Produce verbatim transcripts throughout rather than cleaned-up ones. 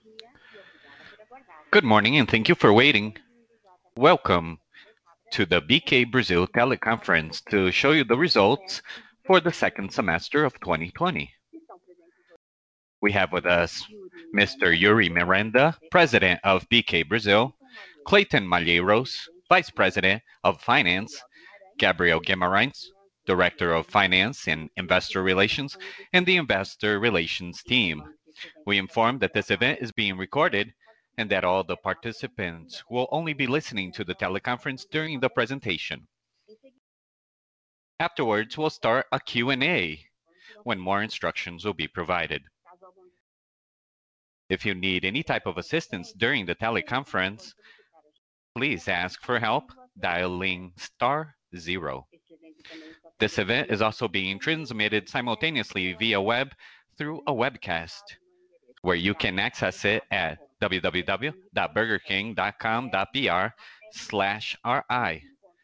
Good morning and thank you for waiting. Welcome to the B K Brazil teleconference to show you the results for the second semester of twenty twenty. We have with us Mister Yuri Miranda, President of B K Brazil, Clayton Malheiros, Vice President of Finance, Gabriel Guimarães, Director of Finance and Investor Relations, and the Investor Relations team. We inform that this event is being recorded and that all the participants will only be listening to the teleconference during the presentation. Afterwards, we'll start a Q and A when more instructions will be provided. If you need any type of assistance during the teleconference, please ask for help dialing star zero. This event is also being transmitted simultaneously via web through a webcast, where you can access it at w w w dot burger king dot com dot b r slash r i,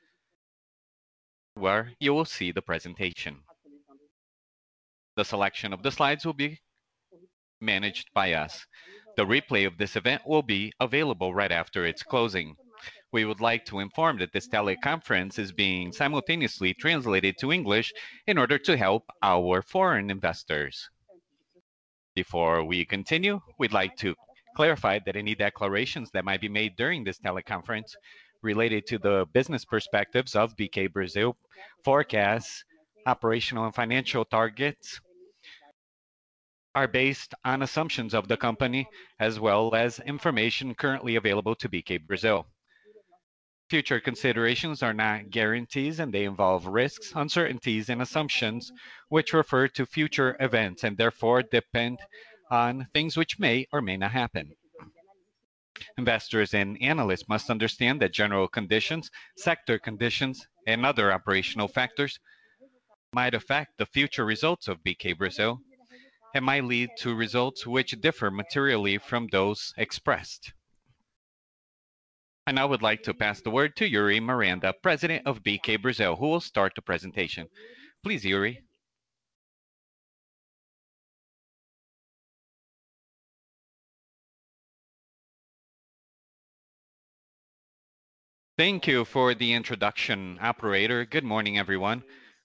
where you will see the presentation. The selection of the slides will be managed by us. The replay of this event will be available right after its closing. We would like to inform that this teleconference is being simultaneously translated to English in order to help our foreign investors. Before we continue, we'd like to clarify that any declarations that might be made during this teleconference related to the business perspectives of B K Brazil, forecasts, operational and financial targets, are based on assumptions of the company as well as information currently available to B K Brazil. Future considerations are not guarantees and they involve risks, uncertainties, and assumptions which refer to future events and therefore depend on things which may or may not happen. Investors and analysts must understand that general conditions, sector conditions, and other operational factors might affect the future results of B K Brazil and might lead to results which differ materially from those expressed. I now would like to pass the word to Yuri Miranda, President of B K Brazil, who will start the presentation. Please, Yuri. Thank you for the introduction, operator. Good morning, everyone.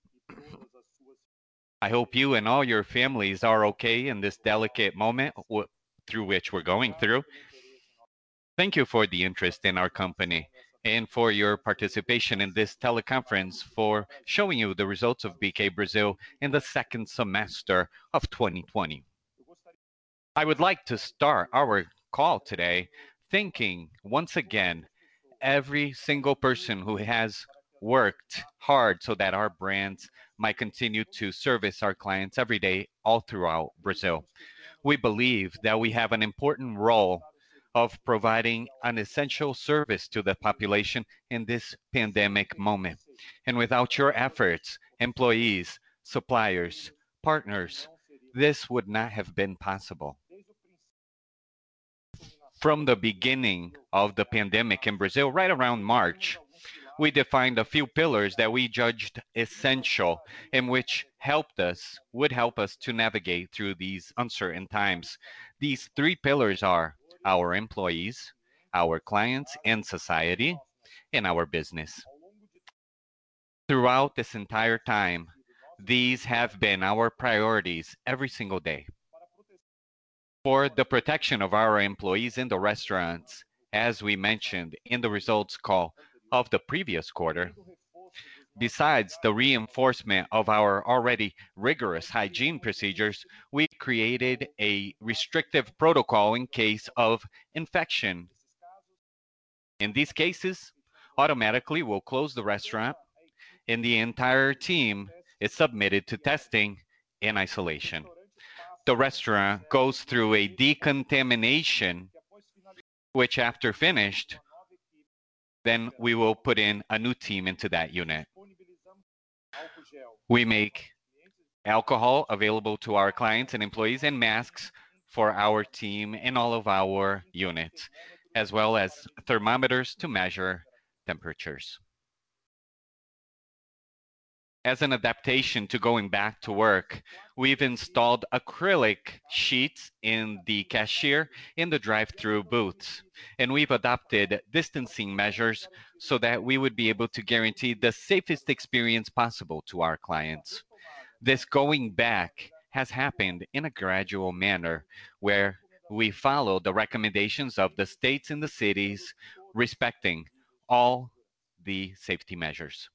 I hope you and all your families are okay in this delicate moment w- through which we're going through. Thank you for the interest in our company and for your participation in this teleconference for showing you the results of B K Brazil in the second semester of twenty twenty. I would like to start our call today thanking once again every single person who has worked hard so that our brands might continue to service our clients every day all throughout Brazil. We believe that we have an important role of providing an essential service to the population in this pandemic moment. And without your efforts, employees, suppliers, partners, this would not have been possible. From the beginning of the pandemic in Brazil, right around March, we defined a few pillars that we judged essential and which helped us, would help us to navigate through these uncertain times. These three pillars are our employees, our clients and society, and our business. Throughout this entire time, these have been our priorities every single day. For the protection of our employees in the restaurants, as we mentioned in the results call of the previous quarter, besides the reinforcement of our already rigorous hygiene procedures, we created a restrictive protocol in case of infection. In these cases, automatically we'll close the restaurant and the entire team is submitted to testing and isolation. The restaurant goes through a decontamination, which after finished, then we will put in a new team into that unit. We make alcohol available to our clients and employees and masks for our team in all of our units, as well as thermometers to measure temperatures. As an adaptation to going back to work, we've installed acrylic sheets in the cashier in the drive-through booths. And we've adopted distancing measures so that we would be able to guarantee the safest experience possible to our clients. This going back has happened in a gradual manner where we follow the recommendations of the states and the cities, respecting all the safety measures.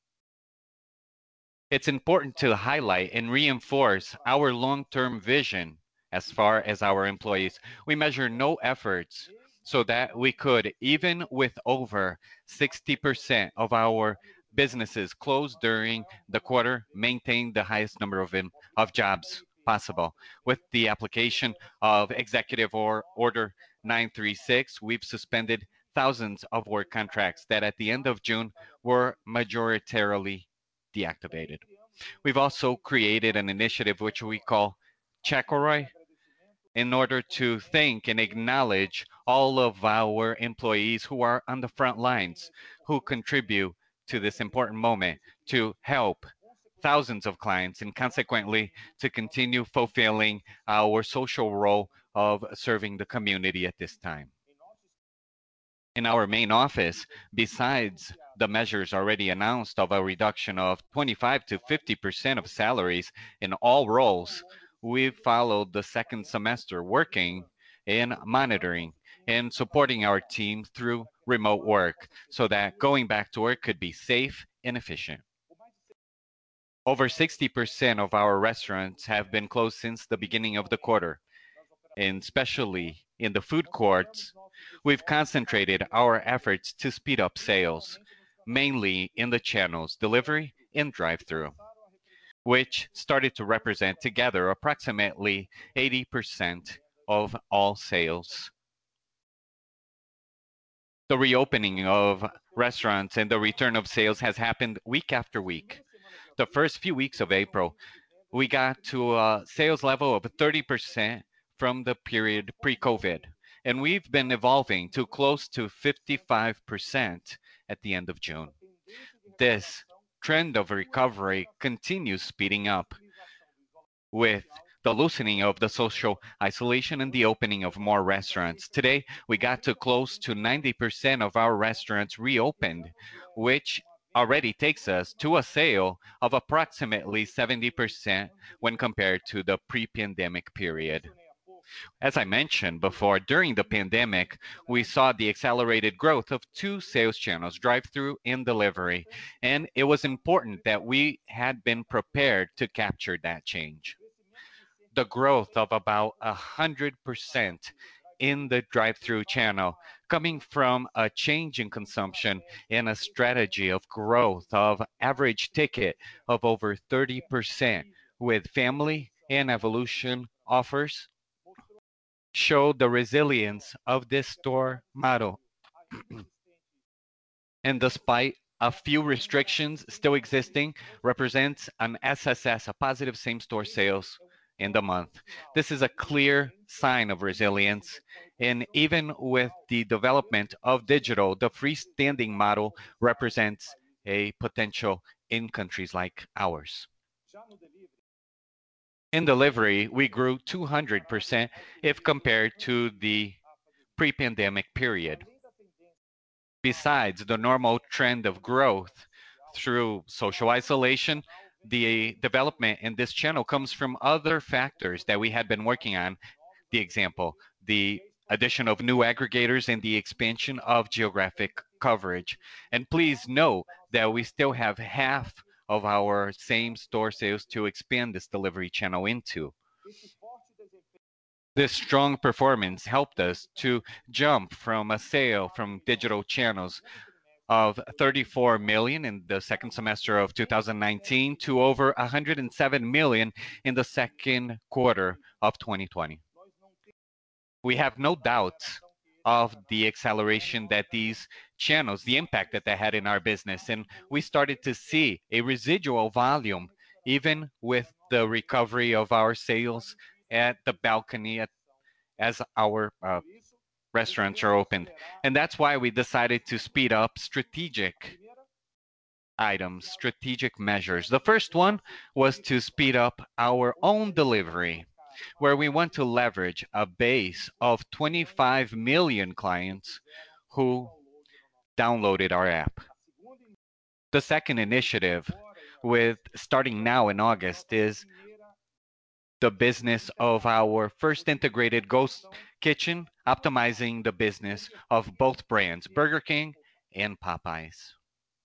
It's important to highlight and reinforce our long-term vision as far as our employees. We measure no efforts so that we could, even with over sixty percent of our businesses closed during the quarter, maintain the highest number of, in, of jobs possible. With the application of Executive or Order nine three six, we've suspended thousands of work contracts that at the end of June were majoritarily deactivated. We've also created an initiative which we call Checoroy in order to thank and acknowledge all of our employees who are on the front lines, who contribute to this important moment to help thousands of clients and consequently to continue fulfilling our social role of serving the community at this time. In our main office, besides the measures already announced of a reduction of twenty-five to fifty percent of salaries in all roles, we followed the second semester working in monitoring and supporting our team through remote work so that going back to work could be safe and efficient. Over sixty percent of our restaurants have been closed since the beginning of the quarter, and especially in the food courts, we've concentrated our efforts to speed up sales, mainly in the channels delivery and drive-through, which started to represent together approximately eighty percent of all sales. The reopening of restaurants and the return of sales has happened week after week. The first few weeks of April, we got to a sales level of thirty percent from the period pre-COVID, and we've been evolving to close to fifty-five percent at the end of June. This trend of recovery continues speeding up with the loosening of the social isolation and the opening of more restaurants. Today, we got to close to ninety percent of our restaurants reopened, which already takes us to a sale of approximately seventy percent when compared to the pre-pandemic period. As I mentioned before, during the pandemic, we saw the accelerated growth of two sales channels, drive-through and delivery, and it was important that we had been prepared to capture that change. The growth of about one hundred percent in the drive-through channel coming from a change in consumption and a strategy of growth of average ticket of over thirty percent with family and evolution offers show the resilience of this store model. And despite a few restrictions still existing, represents an S S S, a positive same-store sales in the month. This is a clear sign of resilience. And even with the development of digital, the freestanding model represents a potential in countries like ours. In delivery, we grew two hundred percent if compared to the pre-pandemic period. Besides the normal trend of growth through social isolation, the development in this channel comes from other factors that we had been working on. The example, the addition of new aggregators and the expansion of geographic coverage. And please know that we still have half of our same store sales to expand this delivery channel into. This strong performance helped us to jump from a sale from digital channels of thirty-four million in the second semester of two thousand nineteen to over one hundred seven million in the second quarter of twenty twenty. We have no doubt of the acceleration that these channels, the impact that they had in our business, and we started to see a residual volume even with the recovery of our sales at the balcony at, as our uh, restaurants are opened. And that's why we decided to speed up strategic items, strategic measures. The first one was to speed up our own delivery, where we want to leverage a base of twenty-five million clients who downloaded our app. The second initiative, with starting now in August, is the business of our first integrated ghost kitchen, optimizing the business of both brands, Burger King and Popeyes.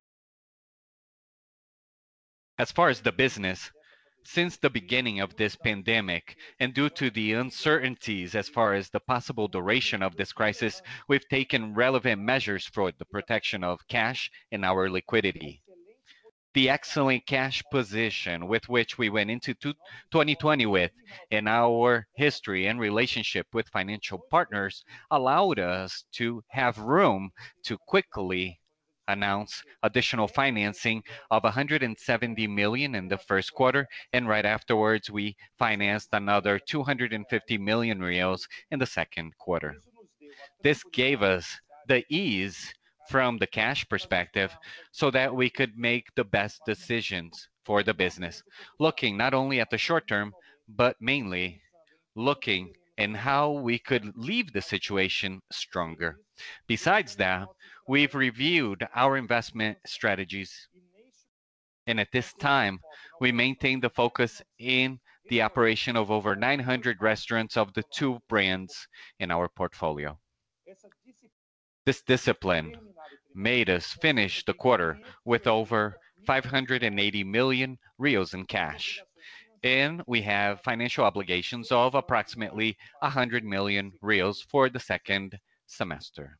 As far as the business, since the beginning of this pandemic, and due to the uncertainties as far as the possible duration of this crisis, we've taken relevant measures for the protection of cash and our liquidity. The excellent cash position with which we went into twenty twenty with, and our history and relationship with financial partners allowed us to have room to quickly announce additional financing of one hundred seventy million in the first quarter, and right afterwards we financed another two hundred fifty million reais in the second quarter. This gave us the ease from the cash perspective so that we could make the best decisions for the business, looking not only at the short term, but mainly looking and how we could leave the situation stronger. Besides that, we've reviewed our investment strategies, and at this time, we maintain the focus in the operation of over nine hundred restaurants of the two brands in our portfolio. This discipline made us finish the quarter with over five hundred eighty million reais in cash, and we have financial obligations of approximately one hundred million reais for the second semester.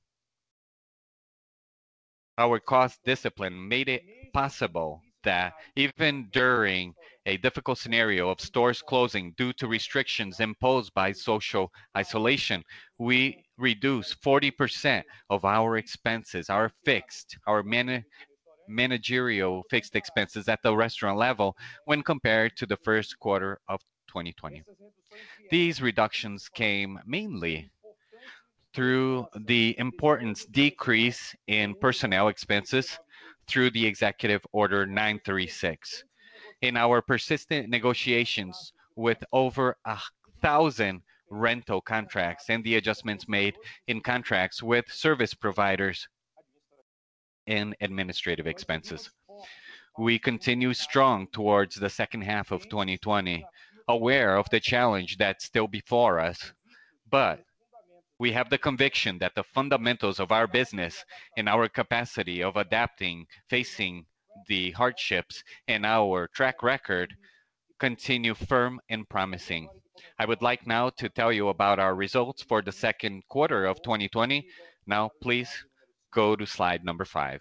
Our cost discipline made it possible that even during a difficult scenario of stores closing due to restrictions imposed by social isolation, we reduce forty percent of our expenses, our fixed, our man- managerial fixed expenses at the restaurant level when compared to the first quarter of twenty twenty. These reductions came mainly through the important decrease in personnel expenses through the Executive Order nine thirty-six. In our persistent negotiations with over a thousand rental contracts and the adjustments made in contracts with service providers and administrative expenses. We continue strong towards the second half of twenty twenty, aware of the challenge that's still before us, but we have the conviction that the fundamentals of our business and our capacity of adapting, facing the hardships, and our track record continue firm and promising. I would like now to tell you about our results for the second quarter of twenty twenty. Now, please go to slide number five.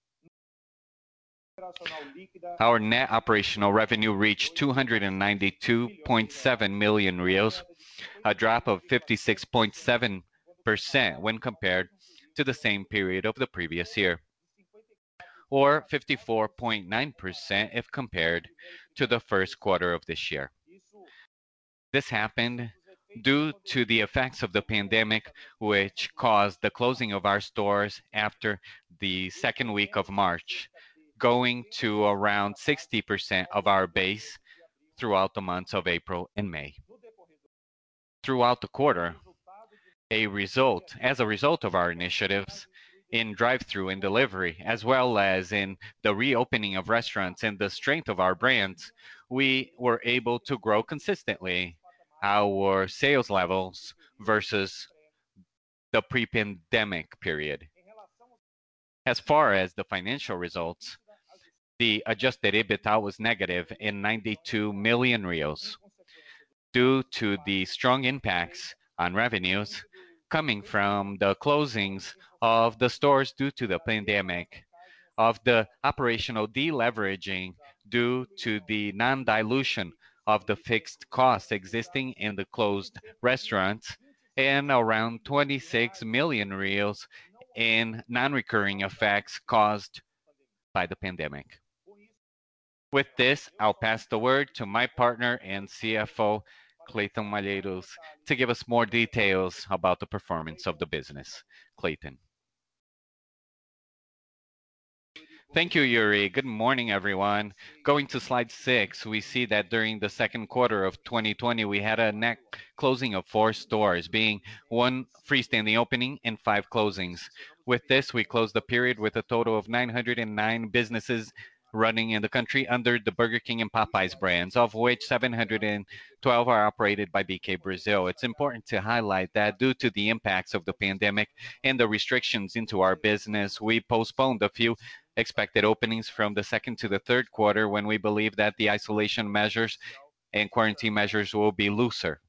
Our net operational revenue reached two hundred ninety-two point seven million reais, a drop of fifty-six point seven percent when compared to the same period of the previous year, or fifty-four point nine percent if compared to the first quarter of this year. This happened due to the effects of the pandemic, which caused the closing of our stores after the second week of March, going to around sixty percent of our base throughout the months of April and May. Throughout the quarter, a result, as a result of our initiatives in drive-through and delivery, as well as in the reopening of restaurants and the strength of our brands, we were able to grow consistently our sales levels versus the pre-pandemic period. As far as the financial results, the adjusted EBITDA was negative in ninety-two million reais due to the strong impacts on revenues coming from the closings of the stores due to the pandemic, of the operational deleveraging due to the non-dilution of the fixed costs existing in the closed restaurants, and around twenty-six million reais in non-recurring effects caused by the pandemic. With this, I'll pass the word to my partner and C F O, Clayton Malheiros, to give us more details about the performance of the business. Clayton. Thank you, Yuri. Good morning, everyone. Going to slide six, we see that during the second quarter of twenty twenty, we had a net closing of four stores, being one freestanding opening and five closings. With this, we closed the period with a total of nine hundred nine businesses running in the country under the Burger King and Popeyes brands, of which seven hundred twelve are operated by B K Brazil. It's important to highlight that due to the impacts of the pandemic and the restrictions into our business, we postponed a few expected openings from the second to the third quarter when we believe that the isolation measures and quarantine measures will be looser.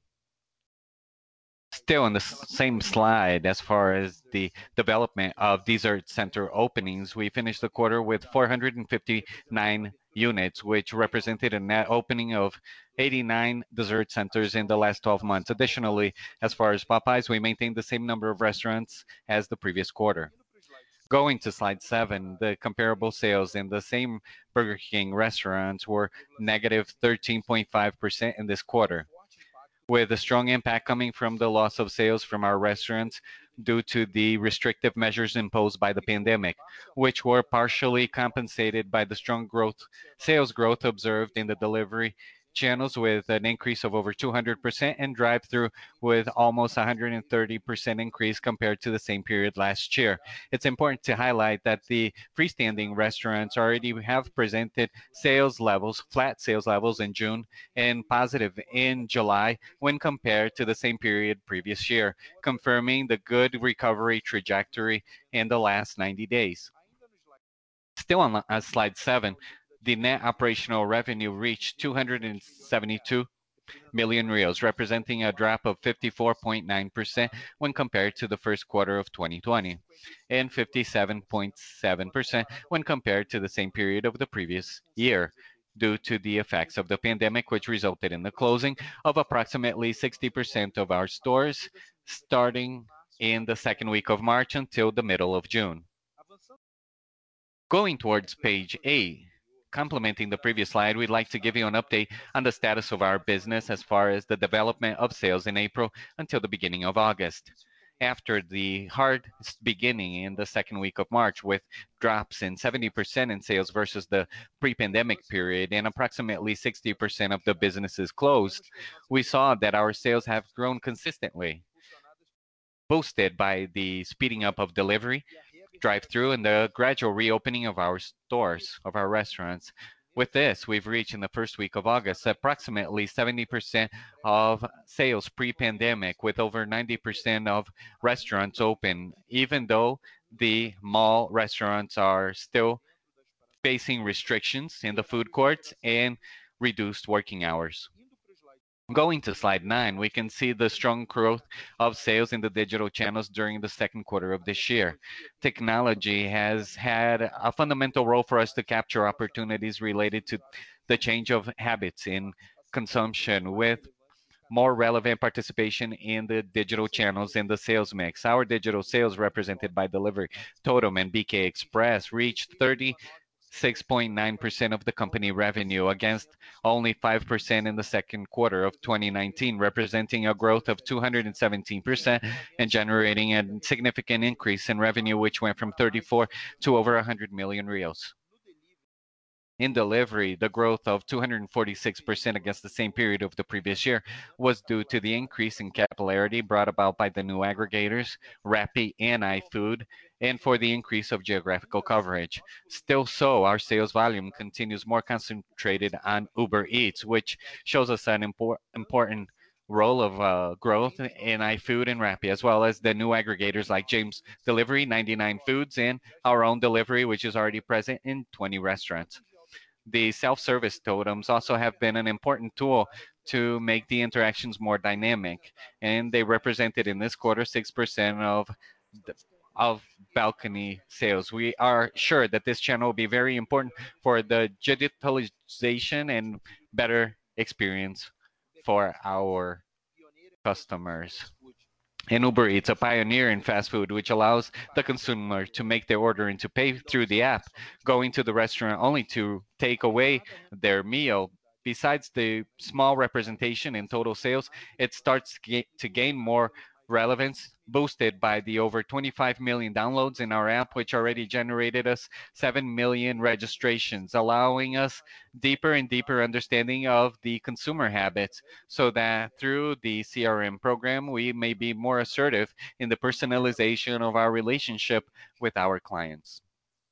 Still on the s- same slide, as far as the development of dessert center openings, we finished the quarter with four hundred fifty-nine units, which represented a net opening of eighty-nine dessert centers in the last twelve months. Additionally, as far as Popeyes, we maintained the same number of restaurants as the previous quarter. Going to slide seven, the comparable sales in the same Burger King restaurants were negative thirteen point five percent in this quarter, with a strong impact coming from the loss of sales from our restaurants due to the restrictive measures imposed by the pandemic, which were partially compensated by the strong growth, sales growth observed in the delivery channels with an increase of over two hundred percent and drive-through with almost one hundred thirty percent increase compared to the same period last year. It's important to highlight that the freestanding restaurants already have presented sales levels, flat sales levels in June and positive in July when compared to the same period previous year, confirming the good recovery trajectory in the last ninety days. Still on uh, slide seven, the net operational revenue reached two hundred seventy-two million reals, representing a drop of fifty-four point nine percent when compared to the first quarter of twenty twenty, and fifty-seven point seven percent when compared to the same period of the previous year, due to the effects of the pandemic, which resulted in the closing of approximately sixty percent of our stores starting in the second week of March until the middle of June. Going towards page eight, complementing the previous slide, we'd like to give you an update on the status of our business as far as the development of sales in April until the beginning of August. After the hard beginning in the second week of March, with drops in seventy percent in sales versus the pre pandemic period and approximately sixty percent of the businesses closed, we saw that our sales have grown consistently, boosted by the speeding up of delivery, drive-through, and the gradual reopening of our stores, of our restaurants. With this, we've reached in the first week of August approximately seventy percent of sales pre-pandemic, with over ninety percent of restaurants open, even though the mall restaurants are still facing restrictions in the food courts and reduced working hours. Going to slide nine, we can see the strong growth of sales in the digital channels during the second quarter of this year. Technology has had a fundamental role for us to capture opportunities related to the change of habits in consumption, with more relevant participation in the digital channels in the sales mix. Our digital sales represented by Delivery Totem and B K Express reached thirty six point nine percent of the company revenue against only five percent in the second quarter of twenty nineteen, representing a growth of two hundred seventeen percent and generating a significant increase in revenue, which went from thirty-four to over one hundred million reals. In delivery, the growth of two hundred forty-six percent against the same period of the previous year was due to the increase in capillarity brought about by the new aggregators, Rappi and iFood, and for the increase of geographical coverage. Still so, our sales volume continues more concentrated on Uber Eats, which shows us an impor- important role of uh, growth in iFood and Rappi, as well as the new aggregators like James Delivery, ninety-nine Foods, and our own delivery, which is already present in twenty restaurants. The self-service totems also have been an important tool to make the interactions more dynamic, and they represented in this quarter six percent of the, of balcony sales. We are sure that this channel will be very important for the digitalization and better experience for our customers. And Uber Eats, a pioneer in fast food, which allows the consumer to make their order and to pay through the app, going to the restaurant only to take away their meal. Besides the small representation in total sales, it starts ga- to gain more relevance, boosted by the over twenty-five million downloads in our app, which already generated us seven million registrations, allowing us deeper and deeper understanding of the consumer habits so that through the C R M program, we may be more assertive in the personalization of our relationship with our clients.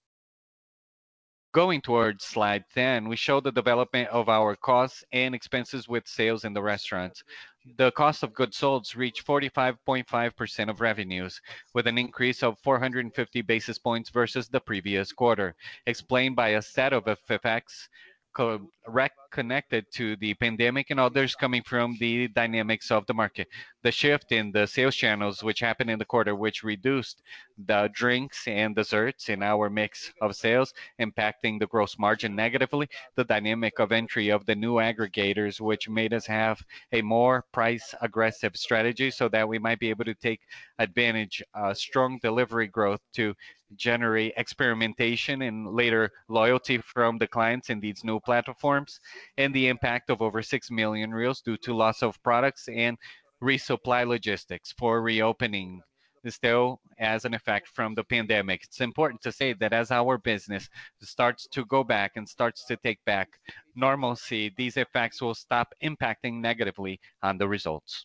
Going towards slide ten, we show the development of our costs and expenses with sales in the restaurants. The cost of goods sold reached forty-five point five percent of revenues, with an increase of four hundred fifty basis points versus the previous quarter, explained by a set of effects co- rec- connected to the pandemic and others coming from the dynamics of the market. The shift in the sales channels, which happened in the quarter, which reduced the drinks and desserts in our mix of sales, impacting the gross margin negatively. The dynamic of entry of the new aggregators, which made us have a more price aggressive strategy so that we might be able to take advantage of strong delivery growth to generate experimentation and later loyalty from the clients in these new platforms, and the impact of over six million reals due to loss of products and resupply logistics for reopening still as an effect from the pandemic. It's important to say that as our business starts to go back and starts to take back normalcy, these effects will stop impacting negatively on the results.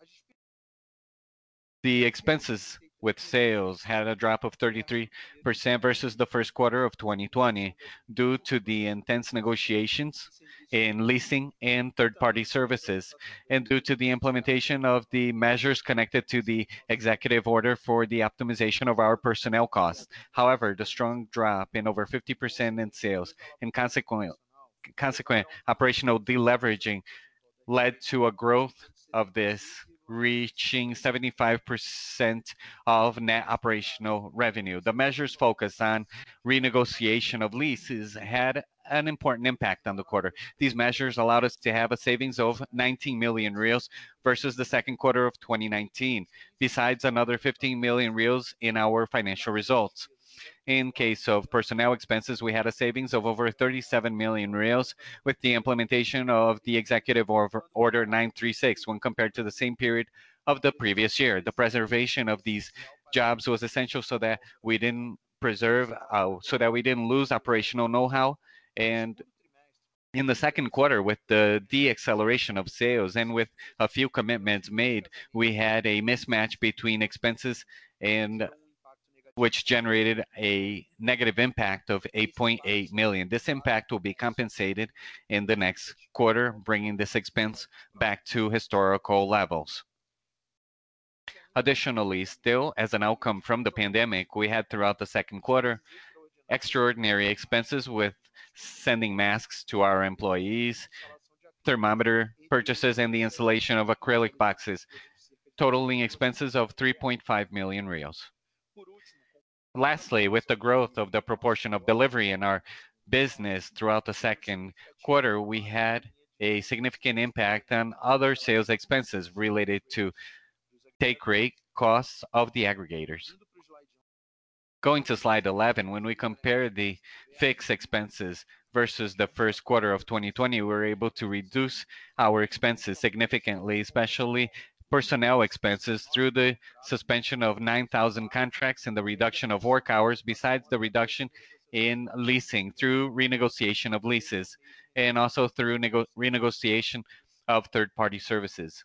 The expenses with sales had a drop of thirty-three percent versus the first quarter of twenty twenty due to the intense negotiations in leasing and third-party services, and due to the implementation of the measures connected to the executive order for the optimization of our personnel costs. However, the strong drop in over fifty percent in sales and consequent, consequent operational deleveraging led to a growth of this reaching seventy-five percent of net operational revenue. The measures focused on renegotiation of leases had an important impact on the quarter. These measures allowed us to have a savings of nineteen million reals versus the second quarter of twenty nineteen, besides another fifteen million reals in our financial results. In case of personnel expenses, we had a savings of over thirty-seven million reals with the implementation of the Executive Order nine three six when compared to the same period of the previous year. The preservation of these jobs was essential so that we didn't preserve, uh, so that we didn't lose operational know-how. And in the second quarter, with the de-acceleration of sales and with a few commitments made, we had a mismatch between expenses and which generated a negative impact of eight point eight million. This impact will be compensated in the next quarter, bringing this expense back to historical levels. Additionally, still as an outcome from the pandemic, we had throughout the second quarter extraordinary expenses with sending masks to our employees, thermometer purchases, and the installation of acrylic boxes, totaling expenses of three point five million reals. Lastly, with the growth of the proportion of delivery in our business throughout the second quarter, we had a significant impact on other sales expenses related to take rate costs of the aggregators. Going to slide eleven, when we compare the fixed expenses versus the first quarter of twenty twenty, we were able to reduce our expenses significantly, especially personnel expenses, through the suspension of nine thousand contracts and the reduction of work hours, besides the reduction in leasing through renegotiation of leases, and also through nego- renegotiation of third-party services.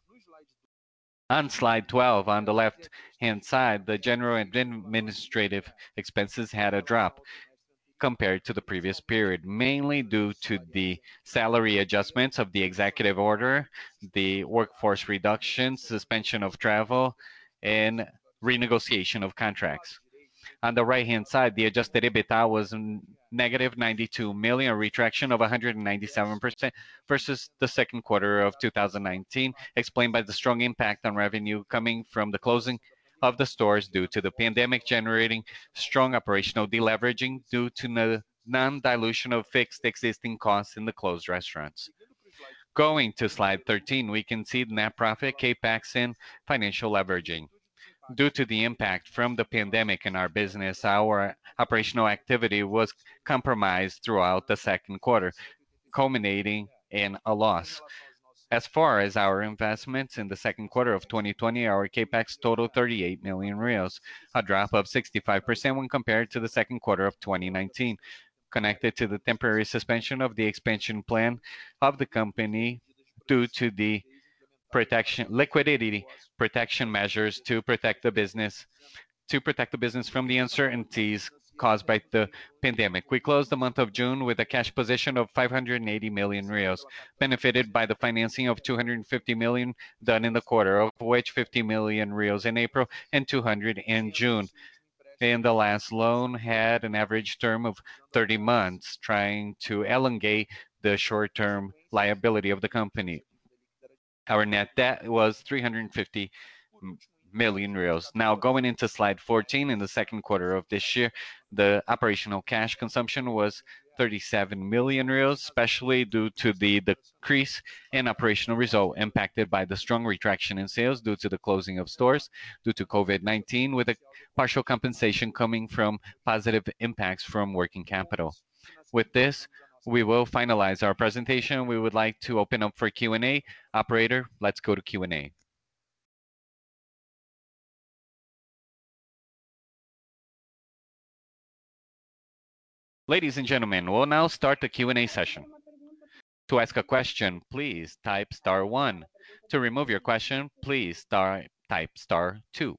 On slide twelve, on the left-hand side, the general and administrative expenses had a drop compared to the previous period, mainly due to the salary adjustments of the executive order, the workforce reduction, suspension of travel, and renegotiation of contracts. On the right-hand side, the adjusted EBITDA was negative ninety-two million, a retraction of one hundred ninety-seven percent versus the second quarter of two thousand nineteen, explained by the strong impact on revenue coming from the closing of the stores due to the pandemic, generating strong operational deleveraging due to the non-dilution of fixed existing costs in the closed restaurants. Going to slide thirteen, we can see the net profit, capex, and financial leveraging. Due to the impact from the pandemic in our business, our operational activity was compromised throughout the second quarter, culminating in a loss. As far as our investments in the second quarter of twenty twenty, our capex totaled thirty-eight million reais, a drop of sixty-five percent when compared to the second quarter of twenty nineteen, connected to the temporary suspension of the expansion plan of the company due to the protection liquidity protection measures to protect the business to protect the business from the uncertainties caused by the pandemic. We closed the month of June with a cash position of five hundred eighty million reais, benefited by the financing of two hundred fifty million done in the quarter, of which fifty million reais in April and two hundred in June. And the last loan had an average term of thirty months, trying to elongate the short-term liability of the company. Our net debt was three hundred fifty million reals. Now, going into slide fourteen, in the second quarter of this year, the operational cash consumption was thirty-seven million reals, especially due to the decrease in operational result impacted by the strong retraction in sales due to the closing of stores due to COVID nineteen, with a partial compensation coming from positive impacts from working capital. With this, we will finalize our presentation. We would like to open up for Q and A. Operator, let's go to Q and A. Ladies and gentlemen, we'll now start the Q and A session. To ask a question, please type star one. To remove your question, please star, type star two.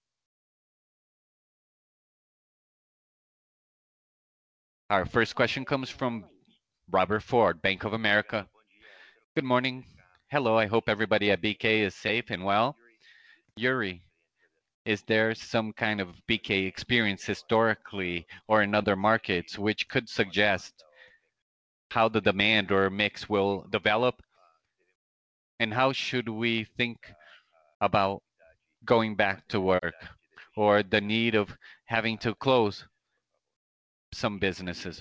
Our first question comes from Robert Ford, Bank of America. Good morning. Hello, I hope everybody at B K is safe and well. Yuri, is there some kind of B K experience historically or in other markets which could suggest how the demand or mix will develop? And how should we think about going back to work or the need of having to close some businesses?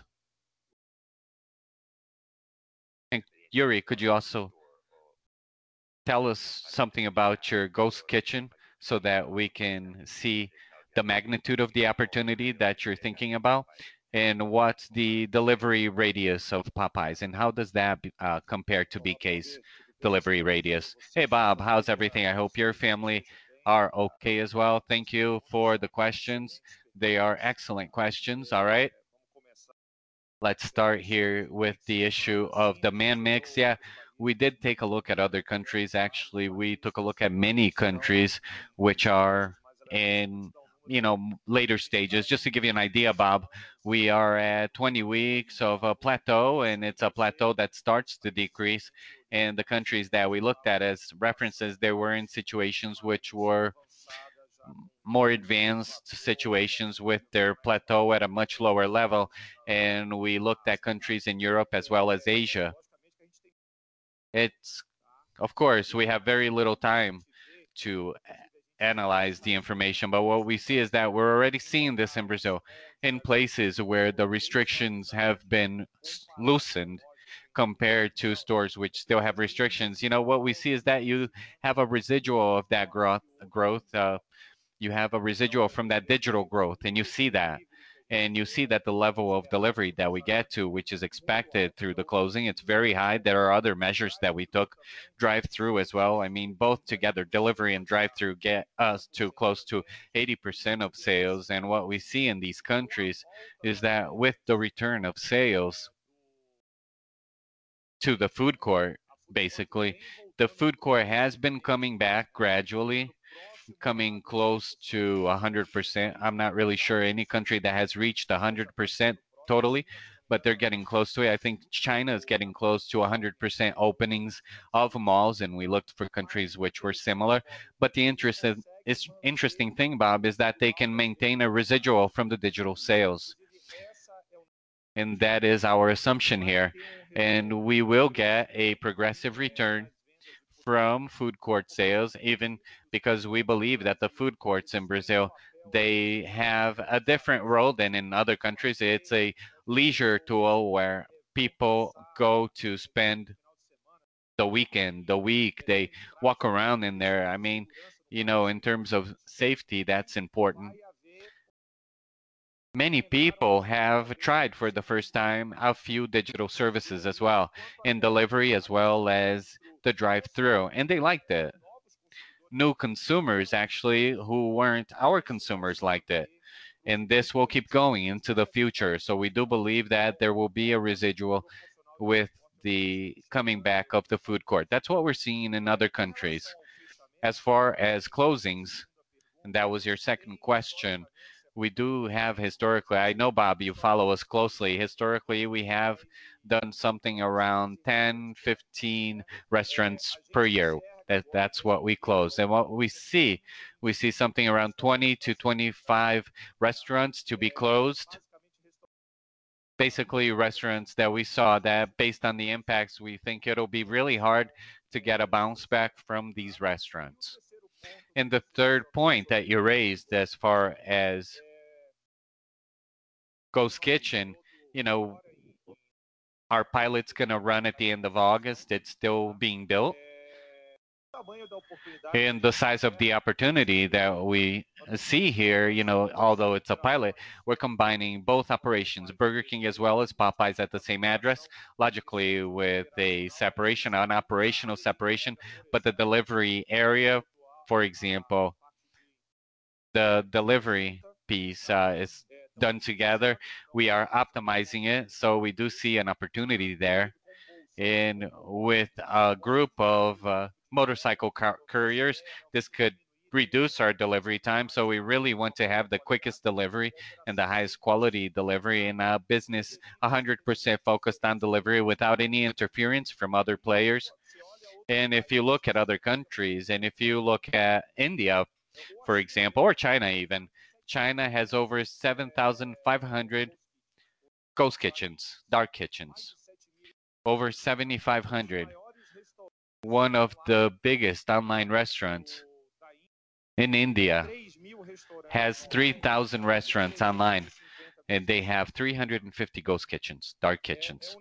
And Yuri, could you also tell us something about your ghost kitchen so that we can see the magnitude of the opportunity that you're thinking about? And what's the delivery radius of Popeyes, and how does that uh, compare to B K's delivery radius? Hey, Bob, how's everything? I hope your family are okay as well. Thank you for the questions. They are excellent questions. All right. Let's start here with the issue of demand mix. Yeah, we did take a look at other countries. Actually, we took a look at many countries which are in, you know, later stages. Just to give you an idea, Bob, we are at twenty weeks of a plateau, and it's a plateau that starts to decrease. And the countries that we looked at as references, they were in situations which were more advanced situations with their plateau at a much lower level. And we looked at countries in Europe as well as Asia. It's, of course, we have very little time to analyze the information, but what we see is that we're already seeing this in Brazil, in places where the restrictions have been loosened compared to stores which still have restrictions. You know, what we see is that you have a residual of that growth, growth uh, you have a residual from that digital growth, and you see that. And you see that the level of delivery that we get to, which is expected through the closing, it's very high. There are other measures that we took, drive through as well. I mean, both together, delivery and drive through get us to close to eighty percent of sales. And what we see in these countries is that with the return of sales to the food court, basically, the food court has been coming back gradually, coming close to one hundred percent. I'm not really sure any country that has reached one hundred percent totally, but they're getting close to it. I think China is getting close to one hundred percent openings of malls, and we looked for countries which were similar. But the interesting, is, interesting thing, Bob, is that they can maintain a residual from the digital sales. And that is our assumption here. And we will get a progressive return from food court sales, even because we believe that the food courts in Brazil, they have a different role than in other countries. It's a leisure tool where people go to spend the weekend, the week, they walk around in there. I mean, you know, in terms of safety, that's important. Many people have tried for the first time a few digital services as well, in delivery as well as the drive-through, and they liked it. New consumers actually who weren't our consumers liked it. And this will keep going into the future. So we do believe that there will be a residual with the coming back of the food court. That's what we're seeing in other countries. As far as closings, and that was your second question, we do have historically, I know, Bob, you follow us closely. Historically, we have done something around ten, fifteen restaurants per year. That, that's what we close. And what we see, we see something around twenty to twenty-five restaurants to be closed. Basically, restaurants that we saw that based on the impacts, we think it'll be really hard to get a bounce back from these restaurants. And the third point that you raised as far as Ghost Kitchen, you know, our pilot's going to run at the end of August. It's still being built. And the size of the opportunity that we see here, you know, although it's a pilot, we're combining both operations, Burger King as well as Popeyes at the same address, logically with a separation, an operational separation, but the delivery area, for example, the delivery piece uh, is done together. We are optimizing it, so we do see an opportunity there. And with a group of uh, motorcycle car- couriers, this could reduce our delivery time. So we really want to have the quickest delivery and the highest quality delivery in a business one hundred percent focused on delivery without any interference from other players. And if you look at other countries, and if you look at India, for example, or China even, China has over seven thousand five hundred ghost kitchens, dark kitchens, over seven thousand five hundred. One of the biggest online restaurants in India has three thousand restaurants online, and they have three hundred fifty ghost kitchens, dark kitchens.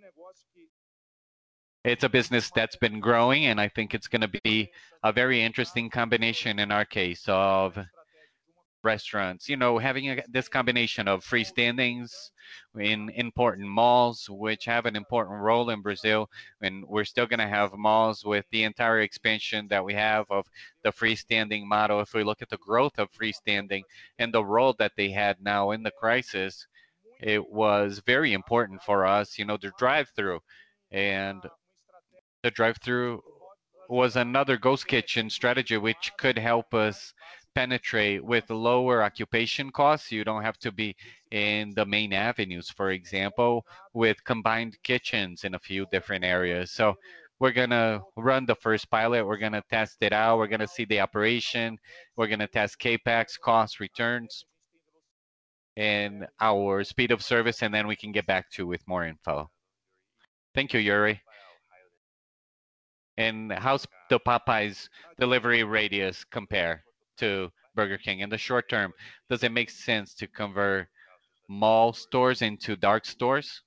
It's a business that's been growing, and I think it's going to be a very interesting combination in our case of restaurants. You know, having a, this combination of freestandings in important malls, which have an important role in Brazil, and we're still going to have malls with the entire expansion that we have of the freestanding model. If we look at the growth of freestanding and the role that they had now in the crisis, it was very important for us. You know, the drive-through, and the drive-through was another ghost kitchen strategy which could help us penetrate with lower occupation costs. You don't have to be in the main avenues, for example, with combined kitchens in a few different areas. So we're going to run the first pilot. We're going to test it out. We're going to see the operation. We're going to test capex, cost, returns, and our speed of service, and then we can get back to you with more info. Thank you, Yuri. And how's the Popeyes delivery radius compare to Burger King in the short term? Does it make sense to convert mall stores into dark stores?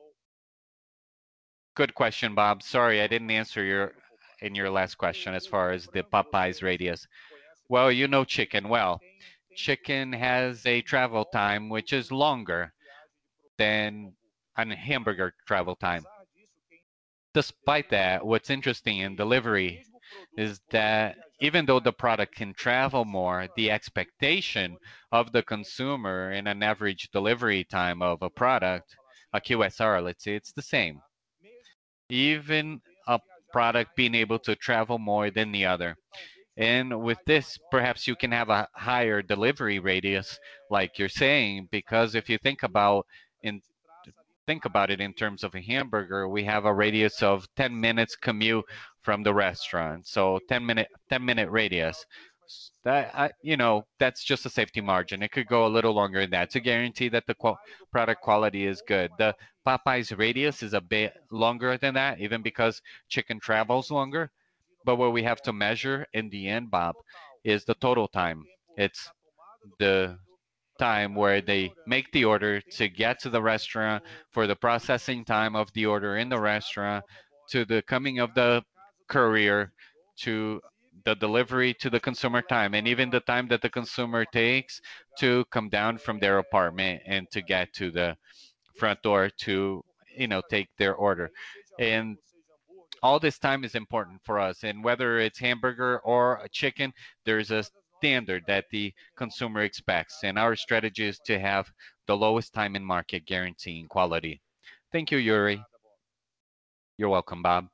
Good question, Bob. Sorry, I didn't answer your in your last question as far as the Popeyes radius. Well, you know chicken well. Chicken has a travel time which is longer than a hamburger travel time. Despite that, what's interesting in delivery is that even though the product can travel more, the expectation of the consumer in an average delivery time of a product, a Q S R, let's say, it's the same. Even a product being able to travel more than the other. And with this, perhaps you can have a higher delivery radius, like you're saying, because if you think about in think about it in terms of a hamburger, we have a radius of ten minutes commute from the restaurant. So ten minute ten minute radius. That I, you know, that's just a safety margin. It could go a little longer than that to guarantee that the qual- product quality is good. The Popeyes radius is a bit longer than that, even because chicken travels longer. But what we have to measure in the end, Bob, is the total time. It's the time where they make the order to get to the restaurant, for the processing time of the order in the restaurant, to the coming of the courier, to the delivery to the consumer time, and even the time that the consumer takes to come down from their apartment and to get to the front door to, you know, take their order. And all this time is important for us. And whether it's hamburger or a chicken, there's a standard that the consumer expects. And our strategy is to have the lowest time in market guaranteeing quality. Thank you, Yuri. You're welcome, Bob.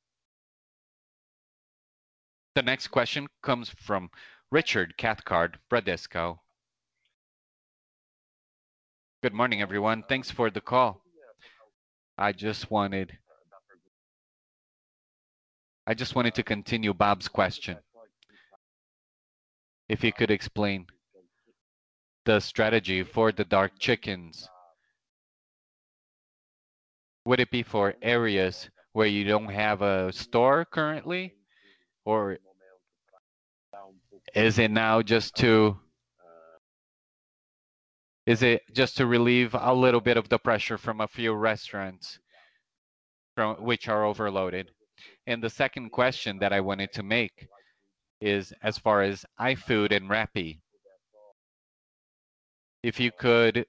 The next question comes from Richard Cathcart, Bradesco. Good morning, everyone. Thanks for the call. I just wanted I just wanted to continue Bob's question. If you could explain the strategy for the dark chickens. Would it be for areas where you don't have a store currently? Or is it now just to is it just to relieve a little bit of the pressure from a few restaurants from which are overloaded? And the second question that I wanted to make is as far as iFood and Rappi. If you could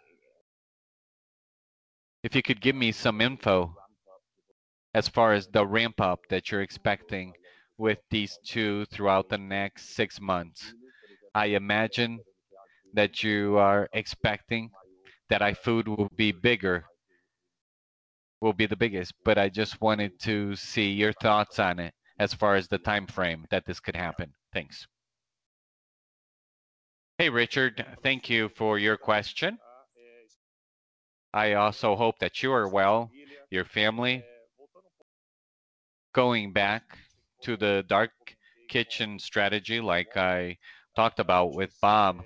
if you could give me some info as far as the ramp up that you're expecting with these two throughout the next six months. I imagine that you are expecting that iFood will be bigger, will be the biggest, but I just wanted to see your thoughts on it as far as the time frame that this could happen. Thanks. Hey, Richard, thank you for your question. I also hope that you are well, your family. Going back to the dark kitchen strategy, like I talked about with Bob,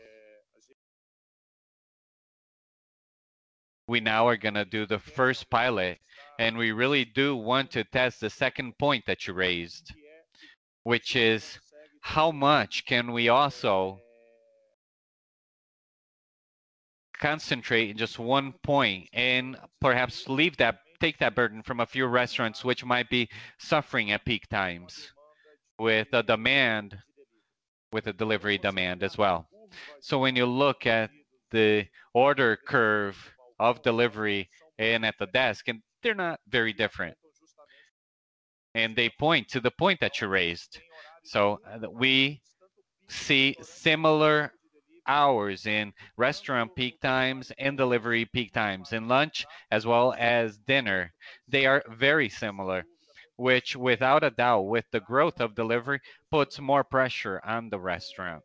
we now are going to do the first pilot, and we really do want to test the second point that you raised, which is how much can we also concentrate in just one point and perhaps leave that take that burden from a few restaurants which might be suffering at peak times with a demand with a delivery demand as well. So when you look at the order curve of delivery and at the desk, and they're not very different, and they point to the point that you raised. So uh, we see similar hours in restaurant peak times and delivery peak times, in lunch as well as dinner. They are very similar, which without a doubt, with the growth of delivery, puts more pressure on the restaurant,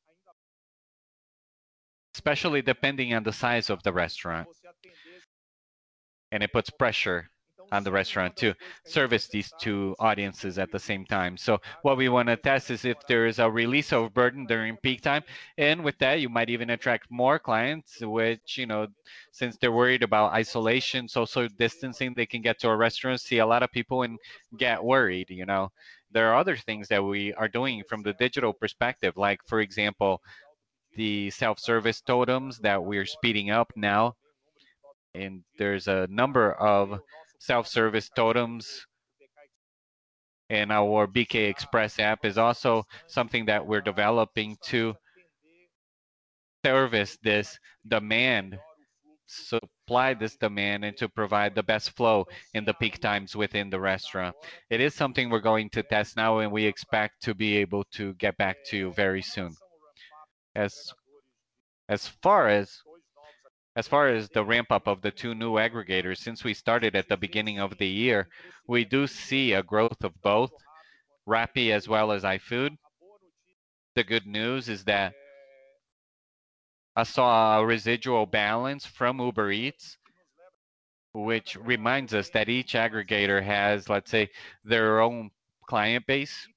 especially depending on the size of the restaurant. And it puts pressure on the restaurant to service these two audiences at the same time. So what we want to test is if there is a release of burden during peak time, and with that you might even attract more clients, which, you know, since they're worried about isolation, social distancing, they can get to a restaurant, see a lot of people and get worried, you know. There are other things that we are doing from the digital perspective, like for example the self-service totems that we're speeding up now, and there's a number of self-service totems, and our B K Express app is also something that we're developing to service this demand, supply this demand, and to provide the best flow in the peak times within the restaurant. It is something we're going to test now, and we expect to be able to get back to you very soon. As as far as As far as the ramp up of the two new aggregators, since we started at the beginning of the year, we do see a growth of both Rappi as well as iFood. The good news is that I saw a residual balance from Uber Eats, which reminds us that each aggregator has, let's say, their own client base.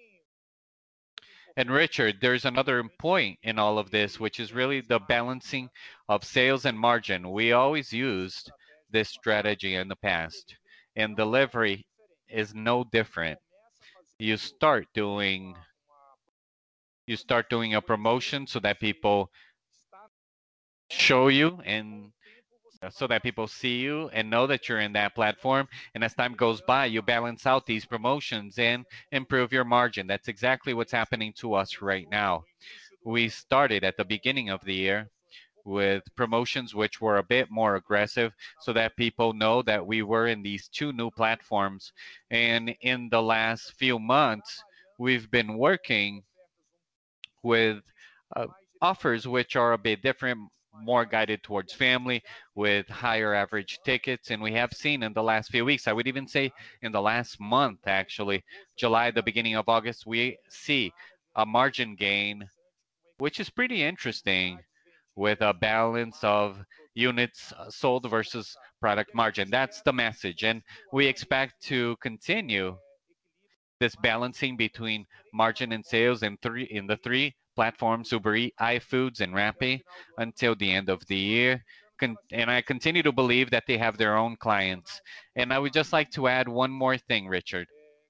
And Richard, there's another point in all of this, which is really the balancing of sales and margin. We always used this strategy in the past, and delivery is no different. You start doing you start doing a promotion so that people show you and so that people see you and know that you're in that platform. And as time goes by, you balance out these promotions and improve your margin. That's exactly what's happening to us right now. We started at the beginning of the year with promotions which were a bit more aggressive so that people know that we were in these two new platforms. And in the last few months, we've been working with uh, offers which are a bit different, more guided towards family with higher average tickets. And we have seen in the last few weeks, I would even say in the last month, actually, July, the beginning of August, we see a margin gain, which is pretty interesting with a balance of units uh, sold versus product margin. That's the message. And we expect to continue this balancing between margin and sales in three in the three platforms, Uber Eats, iFoods, and Rappi, until the end of the year. Con- and I continue to believe that they have their own clients. And I would just like to add one more thing, Richard.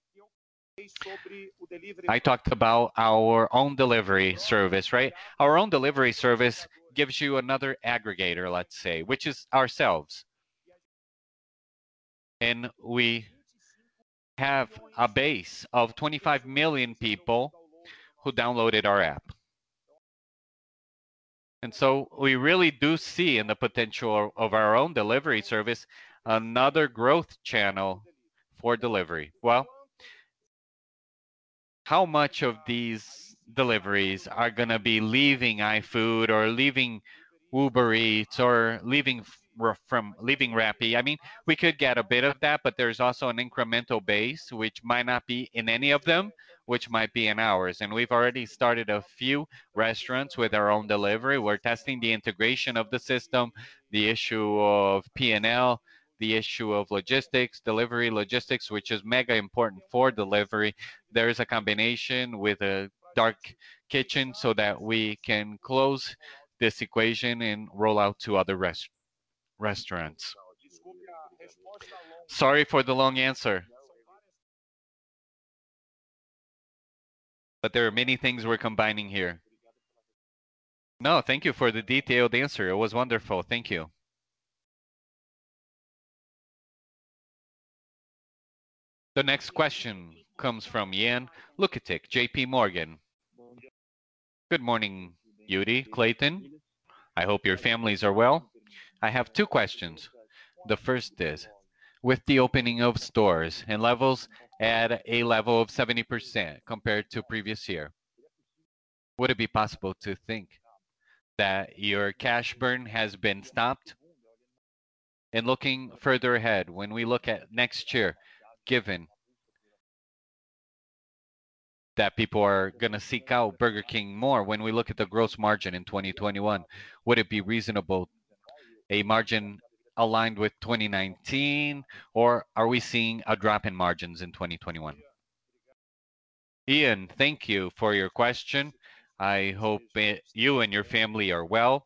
I talked about our own delivery service, right? Our own delivery service gives you another aggregator, let's say, which is ourselves. And we have a base of twenty-five million people who downloaded our app. And so we really do see in the potential of our own delivery service another growth channel for delivery. Well, how much of these deliveries are going to be leaving iFood or leaving Uber Eats or leaving f- from leaving Rappi? I mean, we could get a bit of that, but there's also an incremental base which might not be in any of them, which might be in ours. And we've already started a few restaurants with our own delivery. We're testing the integration of the system, the issue of P and L, the issue of logistics, delivery logistics, which is mega important for delivery. There is a combination with a dark kitchen so that we can close this equation and roll out to other rest- restaurants. Sorry for the long answer, but there are many things we're combining here. No, thank you for the detailed answer. It was wonderful. Thank you. The next question comes from Yan Lukatic, J P Morgan. Good morning, Yuri, Clayton. I hope your families are well. I have two questions. The first is, with the opening of stores and levels at a level of seventy percent compared to previous year, would it be possible to think that your cash burn has been stopped? And looking further ahead, when we look at next year, given that people are going to seek out Burger King more, when we look at the gross margin in twenty twenty-one, would it be reasonable a margin aligned with twenty nineteen, or are we seeing a drop in margins in twenty twenty-one? Ian, thank you for your question. I hope it, you and your family are well.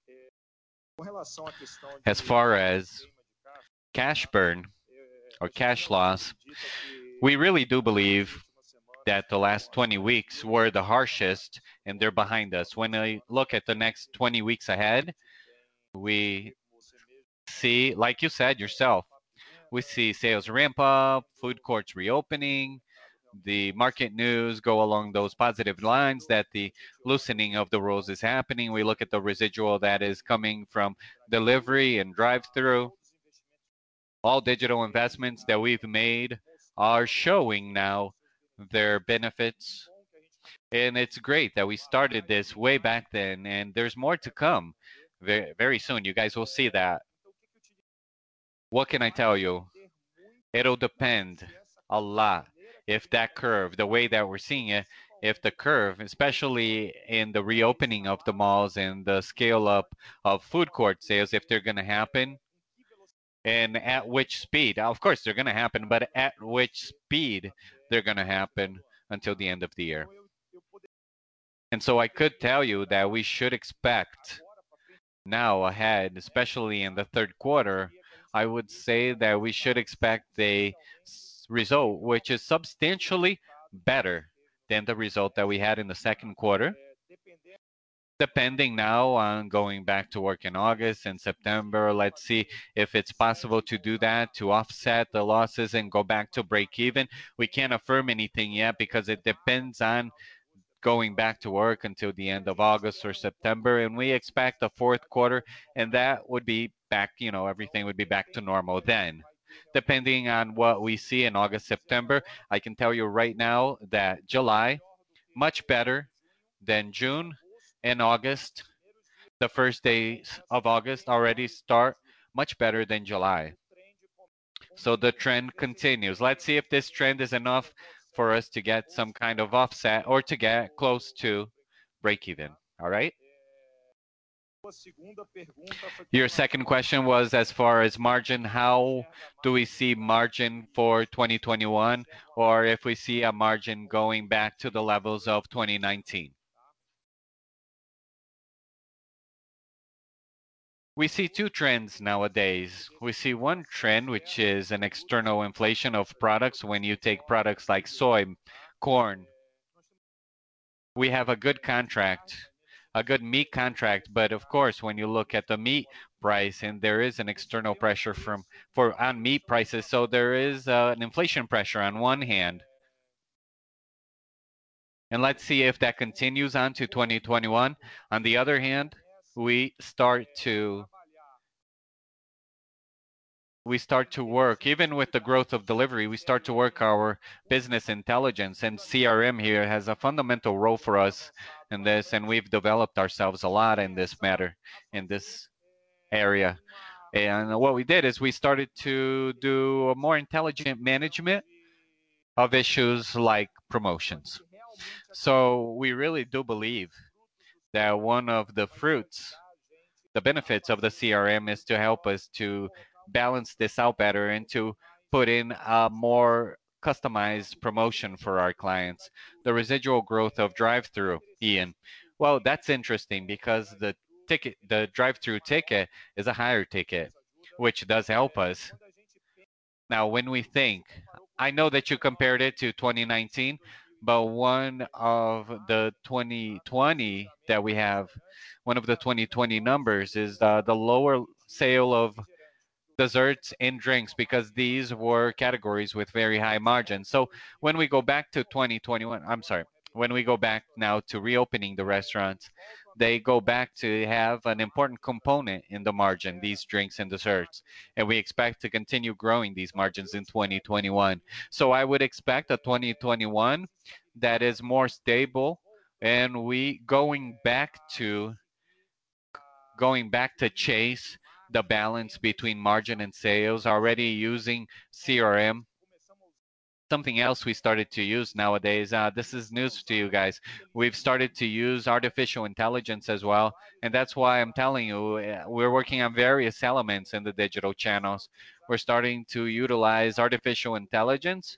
As far as cash burn or cash loss, we really do believe that the last twenty weeks were the harshest and they're behind us. When I look at the next twenty weeks ahead, we see, like you said yourself, we see sales ramp up, food courts reopening, the market news go along those positive lines that the loosening of the rules is happening. We look at the residual that is coming from delivery and drive through. All digital investments that we've made are showing now their benefits. And it's great that we started this way back then, and there's more to come very, very soon. You guys will see that. What can I tell you? It'll depend a lot if that curve, the way that we're seeing it, if the curve, especially in the reopening of the malls and the scale up of food court sales, if they're going to happen and at which speed. Of course, they're going to happen, but at which speed they're going to happen until the end of the year. And so I could tell you that we should expect now ahead, especially in the third quarter, I would say that we should expect a s- result which is substantially better than the result that we had in the second quarter. depending now on going back to work in August and September. Let's see if it's possible to do that to offset the losses and go back to break even. We can't affirm anything yet because it depends on going back to work until the end of August or September. And we expect a fourth quarter, and that would be back, you know, everything would be back to normal then. Depending on what we see in August, September, I can tell you right now that July, much better than June and August. The first days of August already start much better than July. So the trend continues. Let's see if this trend is enough for us to get some kind of offset or to get close to break even. All right. Your second question was as far as margin, how do we see margin for twenty twenty-one, or if we see a margin going back to the levels of twenty nineteen? We see two trends nowadays. We see one trend, which is an external inflation of products. When you take products like soy, corn, we have a good contract, a good meat contract. But of course, when you look at the meat price, and there is an external pressure from for on meat prices, so there is uh, an inflation pressure on one hand. And let's see if that continues on to twenty twenty-one. On the other hand, we start to we start to work, even with the growth of delivery, we start to work our business intelligence, and C R M here has a fundamental role for us in this, and we've developed ourselves a lot in this matter, in this area. And what we did is we started to do a more intelligent management of issues like promotions. So we really do believe that one of the fruits, the benefits of the C R M is to help us to balance this out better and to put in a more customized promotion for our clients. The residual growth of drive-through, Ian. Well, that's interesting because the ticket, the drive-through ticket is a higher ticket, which does help us. Now, when we think, I know that you compared it to twenty nineteen, but one of the twenty twenty that we have, one of the twenty twenty numbers is uh, the lower sale of desserts and drinks because these were categories with very high margins. So when we go back to twenty twenty-one, I'm sorry, when we go back now to reopening the restaurants, they go back to have an important component in the margin, these drinks and desserts. And we expect to continue growing these margins in twenty twenty-one. So I would expect a twenty twenty-one that is more stable and we going back to going back to chase the balance between margin and sales, already using C R M. Something else we started to use nowadays, uh, this is news to you guys. We've started to use artificial intelligence as well. And that's why I'm telling you, uh, we're working on various elements in the digital channels. We're starting to utilize artificial intelligence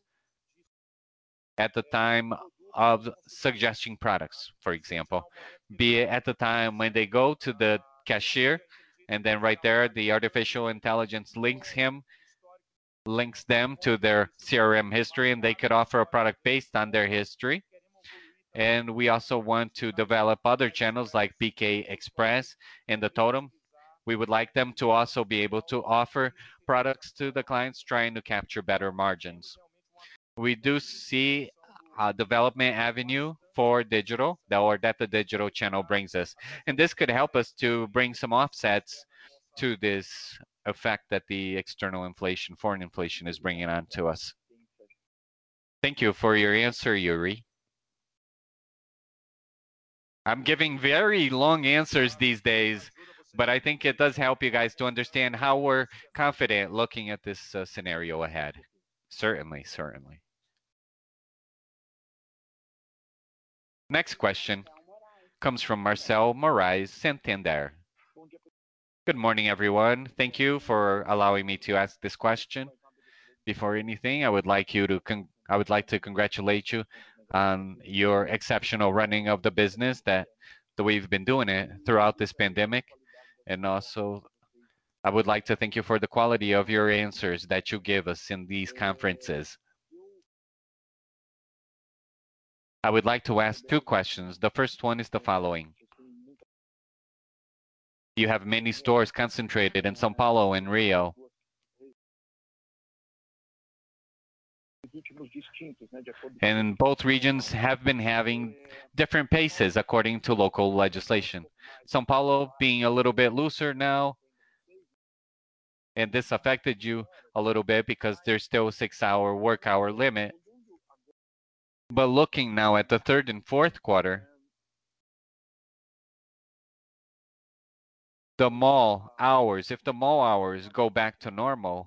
at the time of suggesting products, for example, be it at the time when they go to the cashier, and then right there, the artificial intelligence links him, links them to their C R M history, and they could offer a product based on their history. And we also want to develop other channels like P K Express and the Totem. We would like them to also be able to offer products to the clients trying to capture better margins. We do see a development avenue for digital that or that the digital channel brings us, and this could help us to bring some offsets to this effect that the external inflation, foreign inflation, is bringing on to us. Thank you for your answer, Yuri. I'm giving very long answers these days, but I think it does help you guys to understand how we're confident looking at this uh, scenario ahead. Certainly, certainly. Next question comes from Marcel Moraes, Santander. Good morning, everyone. Thank you for allowing me to ask this question. Before anything, I would like you to con- I would like to congratulate you on your exceptional running of the business that the way you've been doing it throughout this pandemic. And also, I would like to thank you for the quality of your answers that you give us in these conferences. I would like to ask two questions. The first one is the following. You have many stores concentrated in São Paulo and Rio. And both regions have been having different paces according to local legislation. São Paulo being a little bit looser now, and this affected you a little bit because there's still a six hour work hour limit. But looking now at the third and fourth quarter, the mall hours, if the mall hours go back to normal,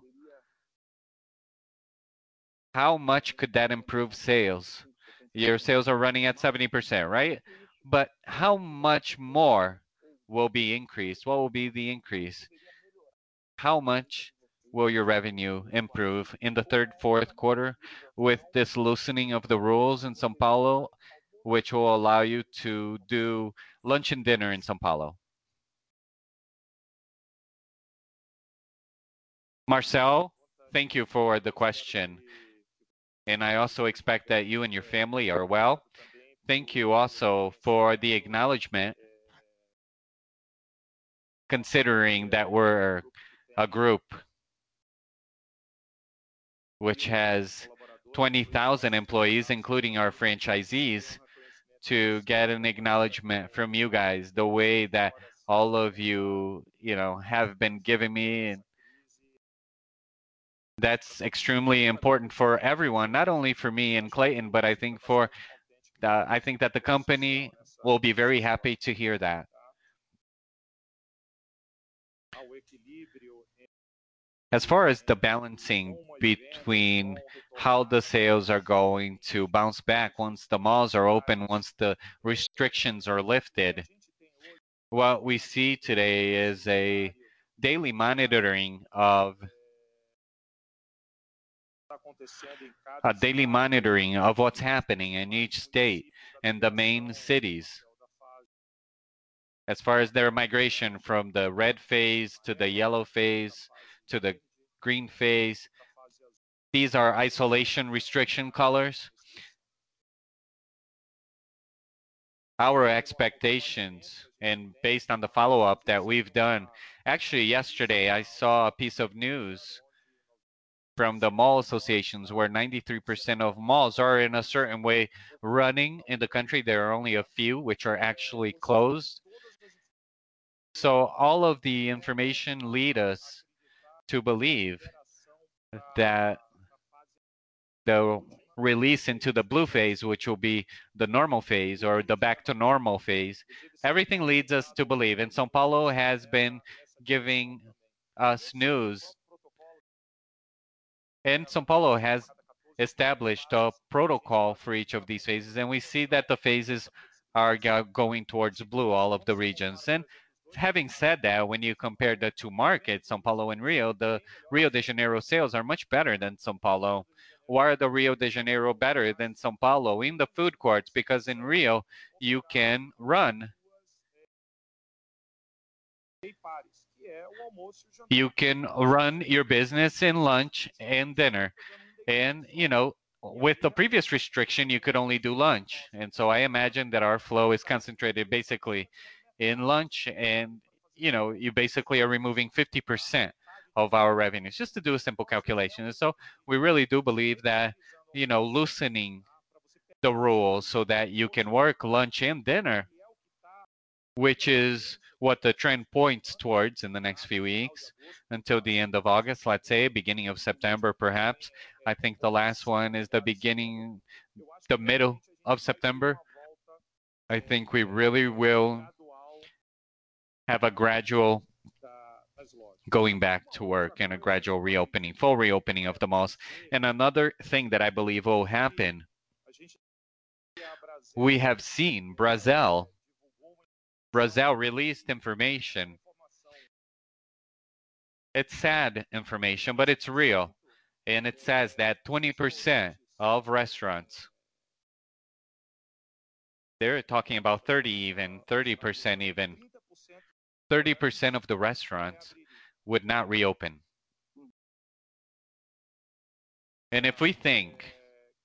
how much could that improve sales? Your sales are running at seventy percent, right? But how much more will be increased? What will be the increase? How much will your revenue improve in the third, fourth quarter with this loosening of the rules in São Paulo, which will allow you to do lunch and dinner in São Paulo? Marcel, thank you for the question. And I also expect that you and your family are well. Thank you also for the acknowledgement, considering that we're a group which has twenty thousand employees, including our franchisees, to get an acknowledgement from you guys, the way that all of you, you know, have been giving me. And that's extremely important for everyone, not only for me and Clayton, but I think for the, I think that the company will be very happy to hear that. As far as the balancing between how the sales are going to bounce back once the malls are open, once the restrictions are lifted, what we see today is a daily monitoring of a daily monitoring of what's happening in each state and the main cities as far as their migration from the red phase to the yellow phase to the green phase. These are isolation restriction colors. Our expectations, and based on the follow-up that we've done, actually yesterday I saw a piece of news from the mall associations where ninety-three percent of malls are in a certain way running in the country. There are only a few which are actually closed. So all of the information lead us to believe that the release into the blue phase, which will be the normal phase or the back to normal phase, everything leads us to believe. And Sao Paulo has been giving us news. And Sao Paulo has established a protocol for each of these phases. And we see that the phases are go- going towards blue, all of the regions. And having said that, when you compare the two markets, Sao Paulo and Rio, the Rio de Janeiro sales are much better than Sao Paulo. Why are the Rio de Janeiro better than Sao Paulo in the food courts? Because in Rio, you can run. You can run your business in lunch and dinner. And, you know, with the previous restriction, you could only do lunch. And so I imagine that our flow is concentrated basically in lunch. And, you know, you basically are removing fifty percent of our revenues, just to do a simple calculation. And so we really do believe that, you know, loosening the rules so that you can work lunch and dinner, which is what the trend points towards in the next few weeks until the end of August, let's say, beginning of September, perhaps. I think the last one is the beginning, the middle of September. I think we really will have a gradual going back to work and a gradual reopening, full reopening of the malls. And another thing that I believe will happen, we have seen Brazil. Brazil released information. It's sad information, but it's real. And it says that twenty percent of restaurants, they're talking about thirty even, thirty percent even, thirty percent of the restaurants would not reopen. And if we think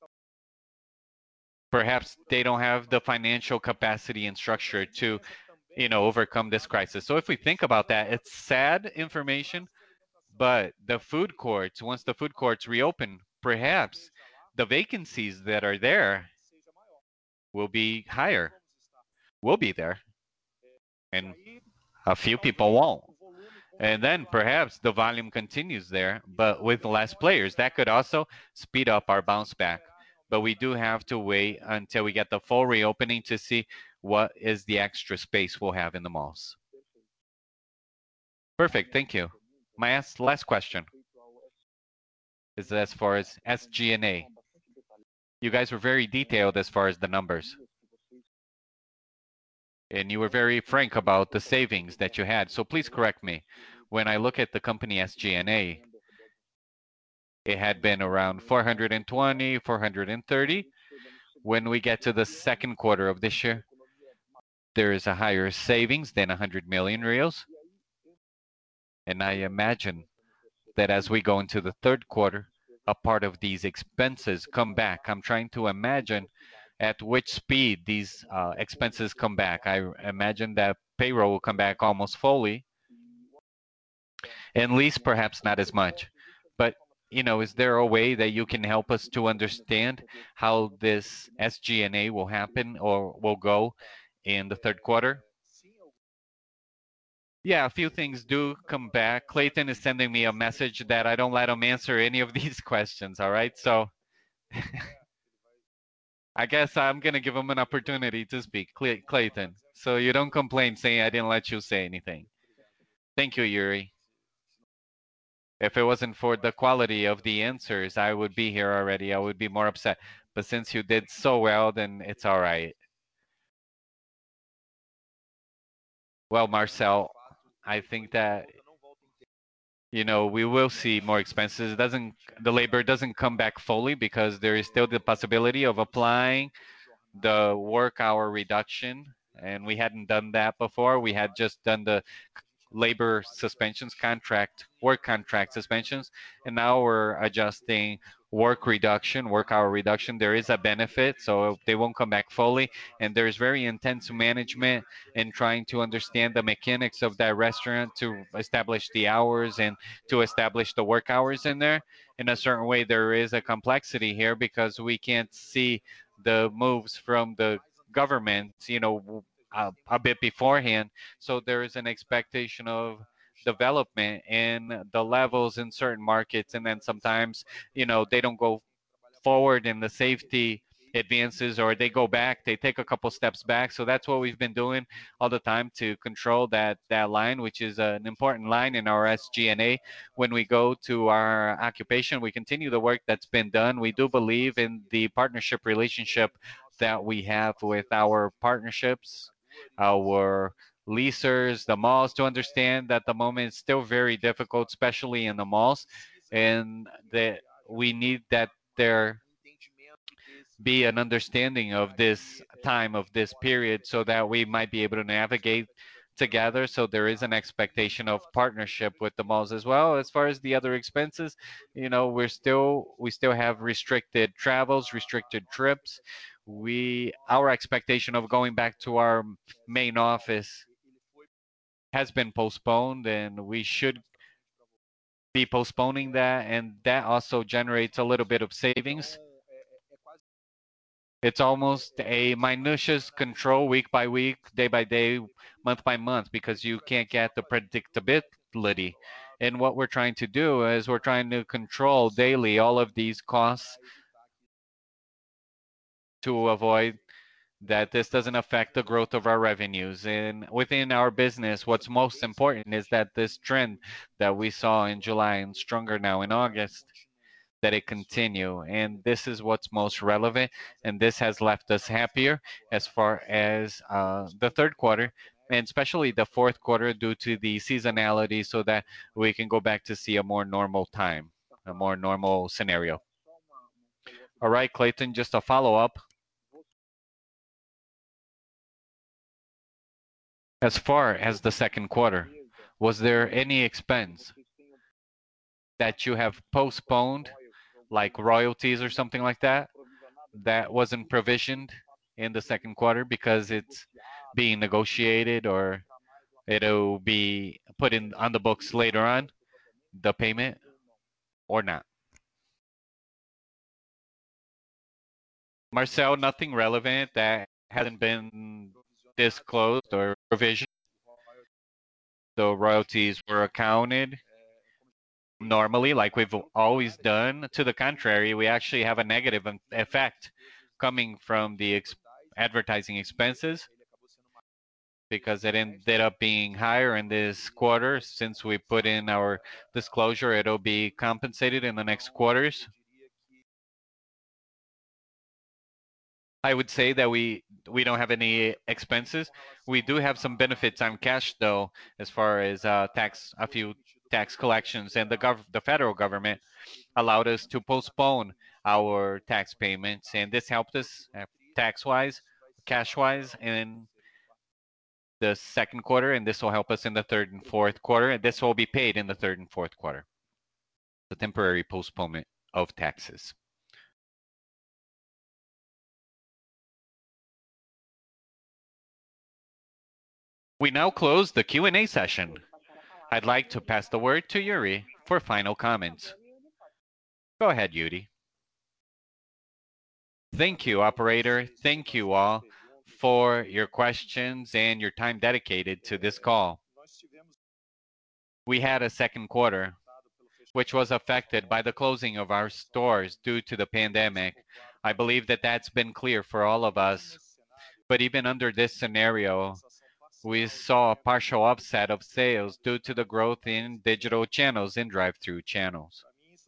perhaps they don't have the financial capacity and structure to you know, overcome this crisis. So if we think about that, it's sad information, but the food courts, once the food courts reopen, perhaps the vacancies that are there will be higher, will be there, and a few people won't. And then perhaps the volume continues there, but with less players. That could also speed up our bounce back. But we do have to wait until we get the full reopening to see what is the extra space we'll have in the malls. Perfect, thank you. My as- last question is as far as S G and A. You guys were very detailed as far as the numbers. And you were very frank about the savings that you had. So please correct me. When I look at the company S G and A, it had been around four hundred twenty, four hundred thirty. When we get to the second quarter of this year, there is a higher savings than one hundred million reals. And I imagine that as we go into the third quarter, a part of these expenses come back. I'm trying to imagine at which speed these uh, expenses come back. I imagine that payroll will come back almost fully, and lease perhaps not as much. But you know, is there a way that you can help us to understand how this S G and A will happen or will go in the third quarter? Yeah, a few things do come back. Clayton is sending me a message that I don't let him answer any of these questions, all right? So I guess I'm going to give him an opportunity to speak. Clay- Clayton, so you don't complain saying I didn't let you say anything. Thank you, Yuri. If it wasn't for the quality of the answers, I would be here already. I would be more upset. But since you did so well, then it's all right. Well, Marcel, I think that you know we will see more expenses. It doesn't the labor doesn't come back fully because there is still the possibility of applying the work hour reduction, and we hadn't done that before. We had just done the labor suspensions, contract, work contract suspensions, and now we're adjusting work reduction, work hour reduction. There is a benefit, so they won't come back fully, and there's very intense management in trying to understand the mechanics of that restaurant to establish the hours and to establish the work hours in there. In a certain way, there is a complexity here because we can't see the moves from the government, you know, a, a bit beforehand. So there is an expectation of development in the levels in certain markets, and then sometimes, you know, they don't go forward in the safety advances or they go back, they take a couple steps back. So that's what we've been doing all the time to control that that line, which is an important line in our S G and A. When we go to our occupation, we continue the work that's been done. We do believe in the partnership relationship that we have with our partnerships, our leasers, the malls, to understand that the moment is still very difficult, especially in the malls, and that we need that there be an understanding of this time, of this period, so that we might be able to navigate together. So there is an expectation of partnership with the malls as well. As far as the other expenses, you know, we're still we still have restricted travels, restricted trips. We our expectation of going back to our main office has been postponed, and we should be postponing that, and that also generates a little bit of savings. It's almost a minutious control week by week, day by day, month by month, because you can't get the predictability. And what we're trying to do is we're trying to control daily all of these costs to avoid that this doesn't affect the growth of our revenues. And within our business, what's most important is that this trend that we saw in July and stronger now in August, that it continue. And this is what's most relevant. And this has left us happier as far as uh, the third quarter, and especially the fourth quarter due to the seasonality, so that we can go back to see a more normal time, a more normal scenario. All right, Clayton, just a follow up. As far as the second quarter, was there any expense that you have postponed, like royalties or something like that, that wasn't provisioned in the second quarter because it's being negotiated, or it'll be put in on the books later on, the payment, or not? Marcel, nothing relevant that hasn't been disclosed or provision. The royalties were accounted normally, like we've always done. To the contrary, we actually have a negative em- effect coming from the ex- advertising expenses because it ended up being higher in this quarter. Since we put in our disclosure, it'll be compensated in the next quarters. I would say that we we don't have any expenses. We do have some benefits on cash though, as far as uh, tax, a few tax collections, and the gov the federal government allowed us to postpone our tax payments, and this helped us uh, tax-wise, cash-wise, in the second quarter, and this will help us in the third and fourth quarter, and this will be paid in the third and fourth quarter. The temporary postponement of taxes. We now close the Q and A session. I'd like to pass the word to Yuri for final comments. Go ahead, Yuri. Thank you, operator. Thank you all for your questions and your time dedicated to this call. We had a second quarter which was affected by the closing of our stores due to the pandemic. I believe that that's been clear for all of us. But even under this scenario, we saw a partial offset of sales due to the growth in digital channels and drive-through channels.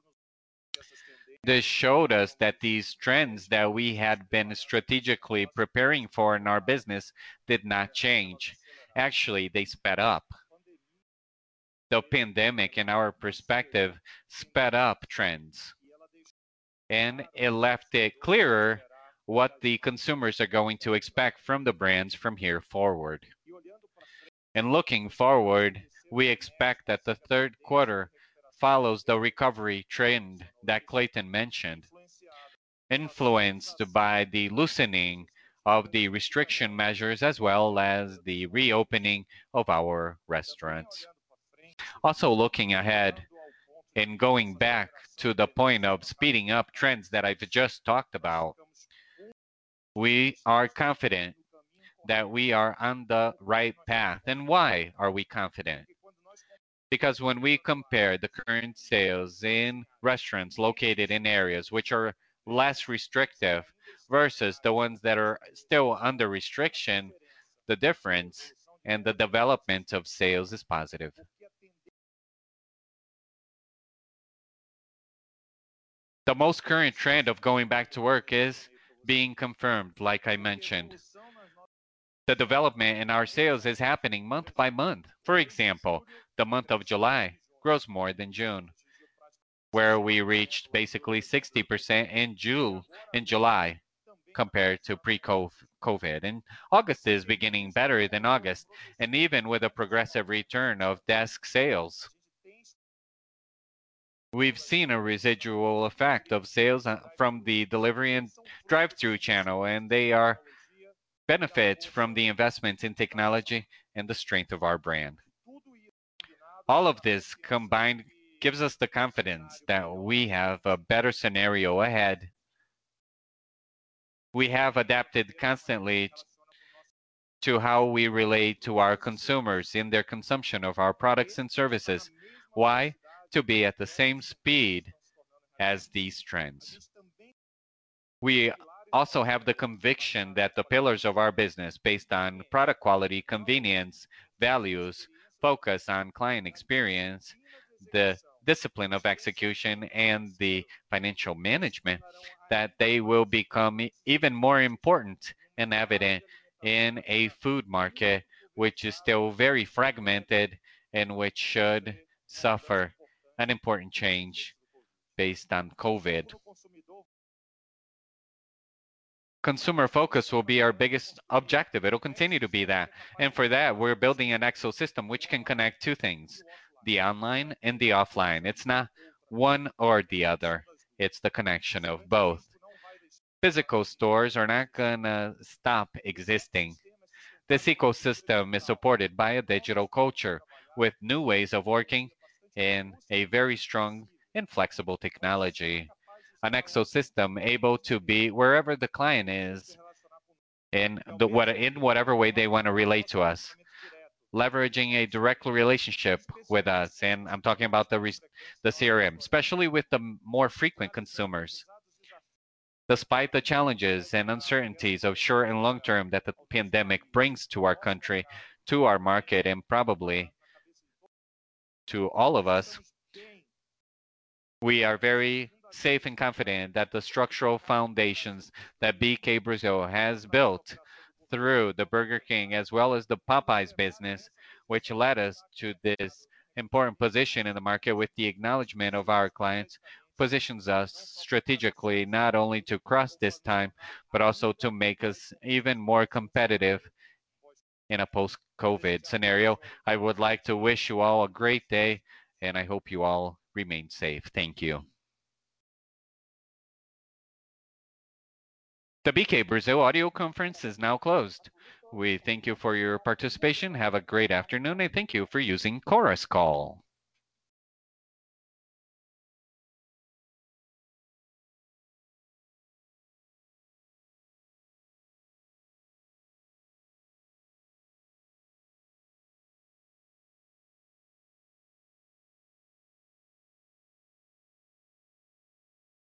This showed us that these trends that we had been strategically preparing for in our business did not change. Actually, they sped up. The pandemic, in our perspective, sped up trends, and it left it clearer what the consumers are going to expect from the brands from here forward. And looking forward, we expect that the third quarter follows the recovery trend that Clayton mentioned, influenced by the loosening of the restriction measures as well as the reopening of our restaurants. Also, looking ahead and going back to the point of speeding up trends that I've just talked about, we are confident that we are on the right path. And why are we confident? Because when we compare the current sales in restaurants located in areas which are less restrictive versus the ones that are still under restriction, the difference and the development of sales is positive. The most current trend of going back to work is being confirmed, like I mentioned. The development in our sales is happening month by month. For example, the month of July grows more than June, where we reached basically sixty percent in June in July compared to pre-COVID. And August is beginning better than August, and even with a progressive return of desk sales, we've seen a residual effect of sales uh, from the delivery and drive-through channel, and they are benefits from the investments in technology and the strength of our brand. All of this combined gives us the confidence that we have a better scenario ahead. We have adapted constantly to how we relate to our consumers in their consumption of our products and services. Why? To be at the same speed as these trends. We also have the conviction that the pillars of our business, based on product quality, convenience, values, focus on client experience, the discipline of execution, and the financial management, that they will become e- even more important and evident in a food market which is still very fragmented and which should suffer an important change based on COVID. Consumer focus will be our biggest objective. It'll continue to be that. And for that, we're building an ecosystem which can connect two things, the online and the offline. It's not one or the other, it's the connection of both. Physical stores are not going to stop existing. This ecosystem is supported by a digital culture with new ways of working and a very strong and flexible technology. An ecosystem able to be wherever the client is in the what in whatever way they want to relate to us, leveraging a direct relationship with us. And I'm talking about the re- the C R M, especially with the m- more frequent consumers. Despite the challenges and uncertainties of short and long term that the pandemic brings to our country, to our market, and probably to all of us, we are very safe and confident that the structural foundations that B K Brazil has built through the Burger King as well as the Popeyes business, which led us to this important position in the market with the acknowledgement of our clients, positions us strategically not only to cross this time, but also to make us even more competitive in a post COVID scenario. I would like to wish you all a great day, and I hope you all remain safe. Thank you. The B K Brazil audio conference is now closed. We thank you for your participation. Have a great afternoon, and thank you for using Chorus Call.